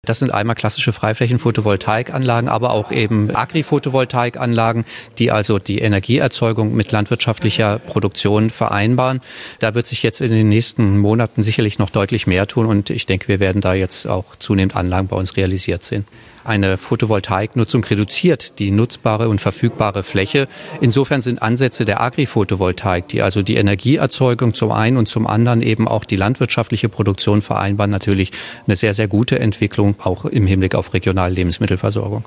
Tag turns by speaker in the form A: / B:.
A: Das sind einmal klassische Freiflächen-Photovoltaikanlagen, aber auch eben Agri-Photovoltaikanlagen, die also die Energieerzeugung mit landwirtschaftlicher Produktion vereinbaren. Da wird sich jetzt in den nächsten Monaten sicherlich noch deutlich mehr tun und ich denke, wir werden da jetzt auch zunehmend Anlagen bei uns realisiert sehen. Eine Photovoltaiknutzung reduziert die nutzbare und verfügbare Fläche. Insofern sind Ansätze der Agri-Photovoltaik, die also die Energieerzeugung zum einen und zum anderen eben auch die landwirtschaftliche Produktion vereinbaren, natürlich eine sehr, sehr gute Entwicklung, auch im Hinblick auf regionale Lebensmittelversorgung.